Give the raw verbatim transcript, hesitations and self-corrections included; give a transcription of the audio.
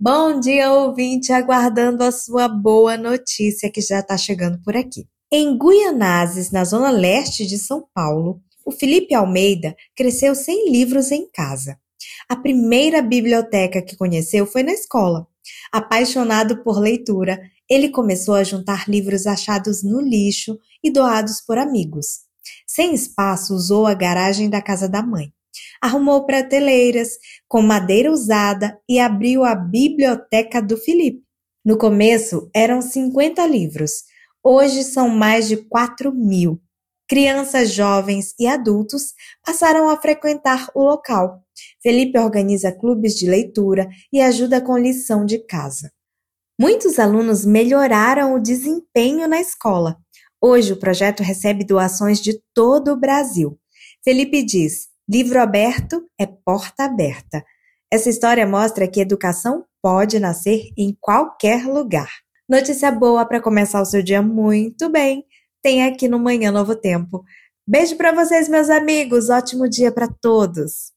Bom dia, ouvinte, aguardando a sua boa notícia que já está chegando por aqui. Em Guianazes, na zona leste de São Paulo, o Felipe Almeida cresceu sem livros em casa. A primeira biblioteca que conheceu foi na escola. Apaixonado por leitura, ele começou a juntar livros achados no lixo e doados por amigos. Sem espaço, usou a garagem da casa da mãe. Arrumou prateleiras com madeira usada e abriu a biblioteca do Felipe. No começo, eram cinquenta livros. Hoje são mais de quatro mil. Crianças, jovens e adultos passaram a frequentar o local. Felipe organiza clubes de leitura e ajuda com lição de casa. Muitos alunos melhoraram o desempenho na escola. Hoje o projeto recebe doações de todo o Brasil. Felipe diz: livro aberto é porta aberta. Essa história mostra que educação pode nascer em qualquer lugar. Notícia boa para começar o seu dia muito bem. Tem aqui no Manhã Novo Tempo. Beijo para vocês, meus amigos. Ótimo dia para todos.